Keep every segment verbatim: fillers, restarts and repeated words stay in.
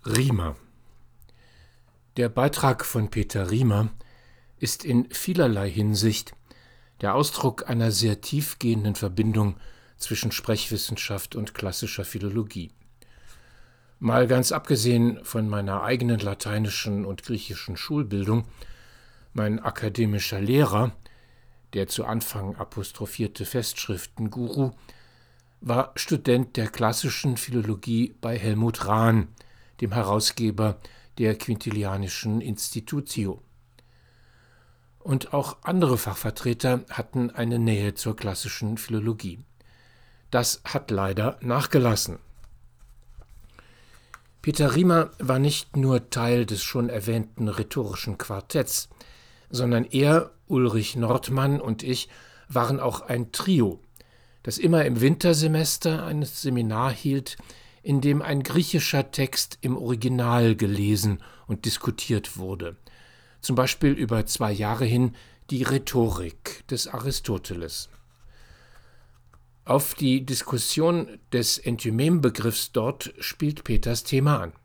Riemer. Der Beitrag von Peter Riemer ist in vielerlei Hinsicht der Ausdruck einer sehr tiefgehenden Verbindung zwischen Sprechwissenschaft und klassischer Philologie. Mal ganz abgesehen von meiner eigenen lateinischen und griechischen Schulbildung, mein akademischer Lehrer, der zu Anfang apostrophierte Festschriftenguru, war Student der klassischen Philologie bei Helmut Rahn, dem Herausgeber der Quintilianischen Institutio. Und auch andere Fachvertreter hatten eine Nähe zur klassischen Philologie. Das hat leider nachgelassen. Peter Riemer war nicht nur Teil des schon erwähnten rhetorischen Quartetts, sondern er, Ulrich Nordmann und ich waren auch ein Trio, das immer im Wintersemester ein Seminar hielt, in dem ein griechischer Text im Original gelesen und diskutiert wurde. Zum Beispiel über zwei Jahre hin die Rhetorik des Aristoteles. Auf die Diskussion des Enthymembegriffs dort spielt Peters Thema an.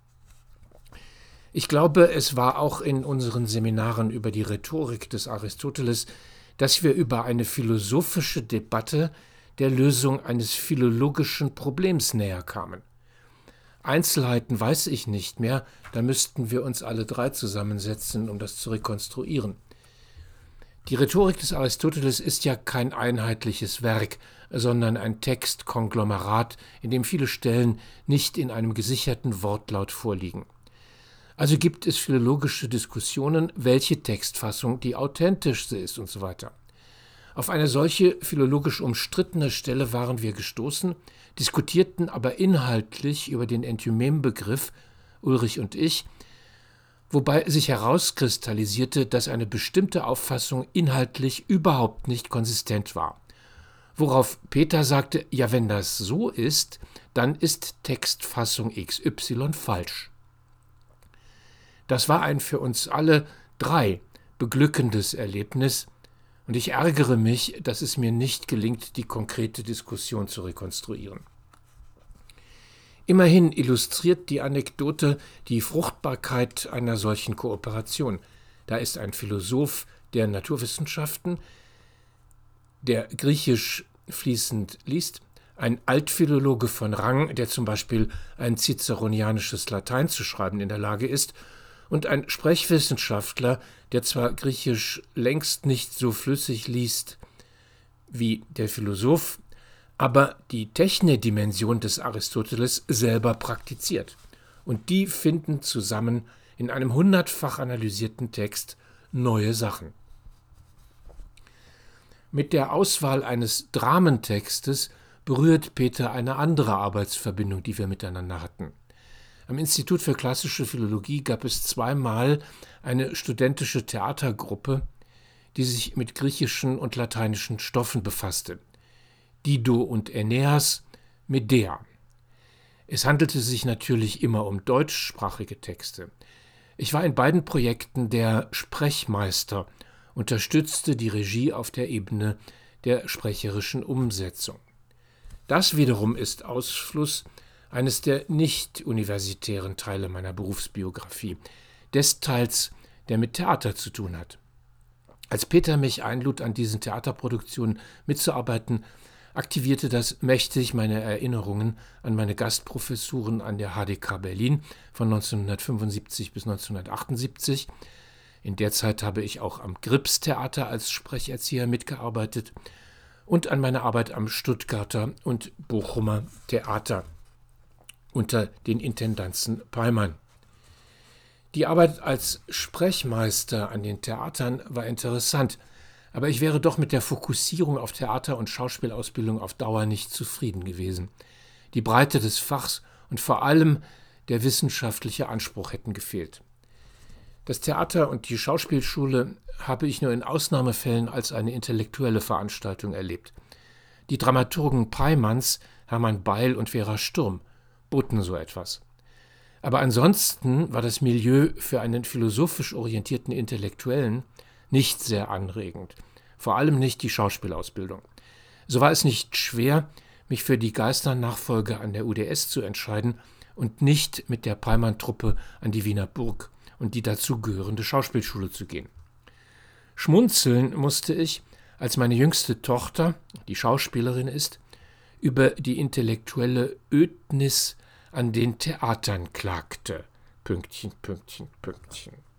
Ich glaube, es war auch in unseren Seminaren über die Rhetorik des Aristoteles, dass wir über eine philosophische Debatte der Lösung eines philologischen Problems näher kamen. Einzelheiten weiß ich nicht mehr, da müssten wir uns alle drei zusammensetzen, um das zu rekonstruieren. Die Rhetorik des Aristoteles ist ja kein einheitliches Werk, sondern ein Textkonglomerat, in dem viele Stellen nicht in einem gesicherten Wortlaut vorliegen. Also gibt es philologische Diskussionen, welche Textfassung die authentischste ist und so weiter. Auf eine solche philologisch umstrittene Stelle waren wir gestoßen, diskutierten aber inhaltlich über den Enthymembegriff, Ulrich und ich, wobei sich herauskristallisierte, dass eine bestimmte Auffassung inhaltlich überhaupt nicht konsistent war. Worauf Peter sagte, ja, wenn das so ist, dann ist Textfassung X Y falsch. Das war ein für uns alle drei beglückendes Erlebnis, und ich ärgere mich, dass es mir nicht gelingt, die konkrete Diskussion zu rekonstruieren. Immerhin illustriert die Anekdote die Fruchtbarkeit einer solchen Kooperation. Da ist ein Philosoph der Naturwissenschaften, der Griechisch fließend liest, ein Altphilologe von Rang, der zum Beispiel ein ciceronianisches Latein zu schreiben in der Lage ist, und ein Sprechwissenschaftler, der zwar Griechisch längst nicht so flüssig liest wie der Philosoph, aber die Techne-Dimension des Aristoteles selber praktiziert. Und die finden zusammen in einem hundertfach analysierten Text neue Sachen. Mit der Auswahl eines Dramentextes berührt Peter eine andere Arbeitsverbindung, die wir miteinander hatten. Am Institut für klassische Philologie gab es zweimal eine studentische Theatergruppe, die sich mit griechischen und lateinischen Stoffen befasste. Dido und Aeneas, Medea. Es handelte sich natürlich immer um deutschsprachige Texte. Ich war in beiden Projekten der Sprechmeister, unterstützte die Regie auf der Ebene der sprecherischen Umsetzung. Das wiederum ist Ausfluss eines der nicht-universitären Teile meiner Berufsbiografie, des Teils, der mit Theater zu tun hat. Als Peter mich einlud, an diesen Theaterproduktionen mitzuarbeiten, aktivierte das mächtig meine Erinnerungen an meine Gastprofessuren an der H D K Berlin von neunzehnhundertfünfundsiebzig bis neunzehnhundertachtundsiebzig. In der Zeit habe ich auch am Gripstheater als Sprecherzieher mitgearbeitet und an meine Arbeit am Stuttgarter und Bochumer Theater unter den Intendanzen Peimann. Die Arbeit als Sprechmeister an den Theatern war interessant, aber ich wäre doch mit der Fokussierung auf Theater- und Schauspielausbildung auf Dauer nicht zufrieden gewesen. Die Breite des Fachs und vor allem der wissenschaftliche Anspruch hätten gefehlt. Das Theater und die Schauspielschule habe ich nur in Ausnahmefällen als eine intellektuelle Veranstaltung erlebt. Die Dramaturgen Peimanns, Hermann Beil und Vera Sturm, boten so etwas. Aber ansonsten war das Milieu für einen philosophisch orientierten Intellektuellen nicht sehr anregend, vor allem nicht die Schauspielausbildung. So war es nicht schwer, mich für die Geisternachfolge an der U D S zu entscheiden und nicht mit der Preimann-Truppe an die Wiener Burg und die dazugehörende Schauspielschule zu gehen. Schmunzeln musste ich, als meine jüngste Tochter, die Schauspielerin ist, über die intellektuelle Ödnis an den Theatern klagte. Pünktchen, Pünktchen, Pünktchen.